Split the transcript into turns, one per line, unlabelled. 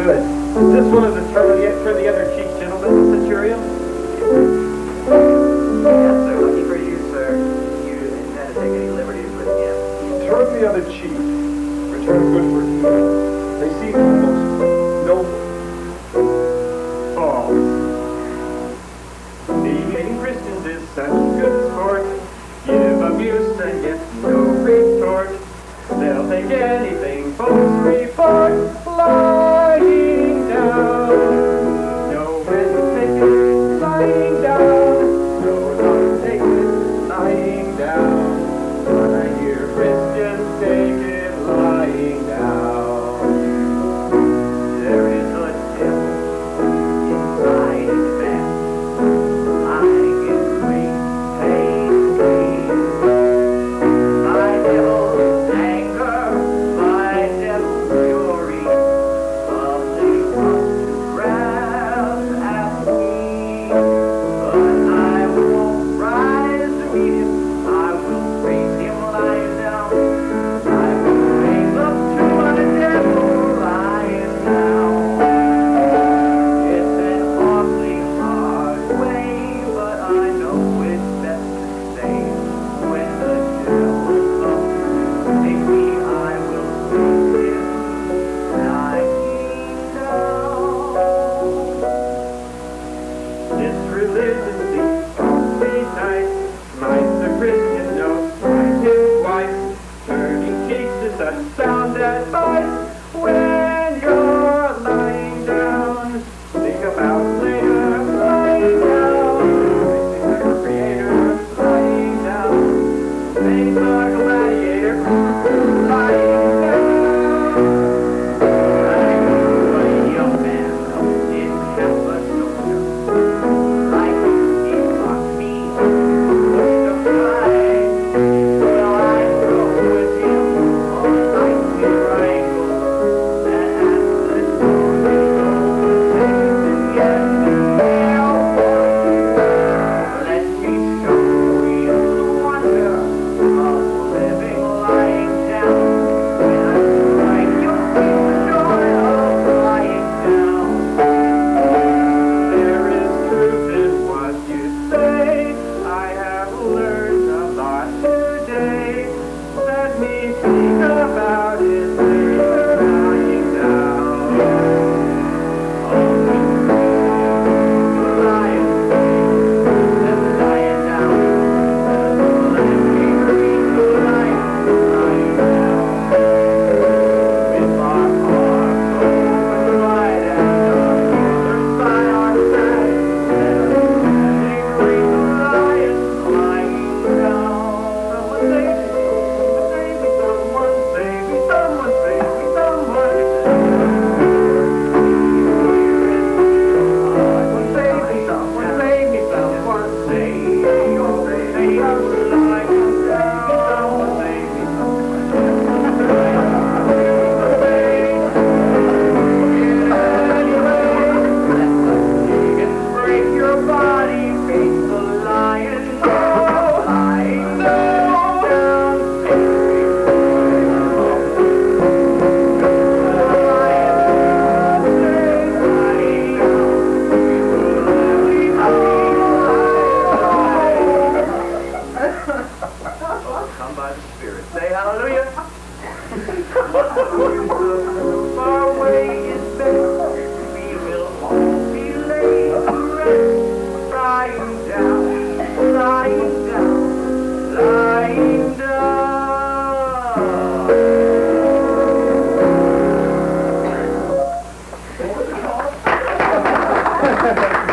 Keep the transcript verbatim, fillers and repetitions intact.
good. Is this one of the turn the, turn the other cheek gentlemen, the Centurion?
Yes, sir. Lucky for you, sir. You intend to take any liberties with him.
Turn the other cheek. Return good for evil. They seem almost noble. False. Thieving Christians is such good sport. Give abuse and get no retort. They'll take anything folks report. Lying down. No men take it lying down. No don't take it lying down. When I hear Christians take it lying down. There is a devil inside his man. Lying in great pain, pain. My devil's anger, my devil's fury, softly comes to grab at me. But I won't rise to meet him. I will face him lying down. I will raise up to my devil lying down. It's an awfully hard way, but I know it's best to stay. When the devil comes to take me, I will face him lying down. This religion seems awfully nice. Might the Christian know twice his twice. Turning cheeks is such sound advice. When you're lying down, think about later lying down. Think of your creator lying down. Think of a gladiator lying down. I'm a young man in half a soldier. Like he mocked me, pushed aside. Well, I go with him on like a triangle. And as the story goes, yes, hell for you. Let me show you the wonder of living lying down. When I strike, you'll see the joy of lying down. There is truth in what you say. I have learned a lot today. Let me think about it later, lying down. Only lying, just lying down. Let me read the lying, lying down. With our arms open wide and others by our side, let us read the lying, lying down. Someone save me, someone save me, someone save me, someone save me, someone save me, someone save me, someone save me, lying down. Someone save me, someone break your body, face the lion, go lying down. Oh, come by the Spirit. Say hallelujah. Far away is best. We will all be laid to rest. Lying down, lying down, lying down.